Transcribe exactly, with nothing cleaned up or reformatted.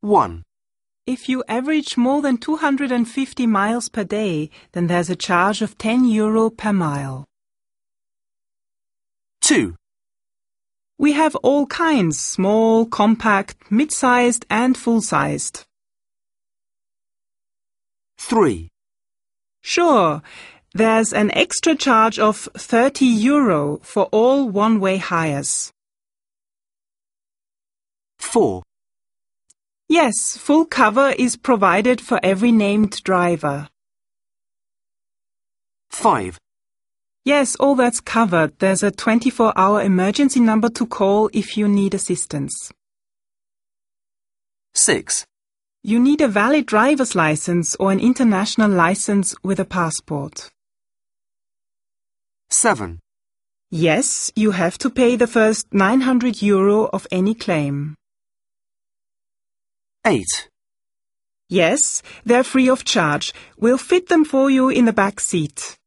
one. If you average more than two hundred fifty miles per day, then there's a charge of ten euro per mile. two. We have all kinds, small, compact, mid-sized and full-sized. three. Sure, there's an extra charge of thirty euro for all one-way hires. four. Yes, full cover is provided for every named driver. five. Yes, all that's covered. There's a twenty-four hour emergency number to call if you need assistance. six. You need a valid driver's license or an international license with a passport. seven. Yes, you have to pay the first nine hundred euro of any claim. eight. Yes, they're free of charge. We'll fit them for you in the back seat.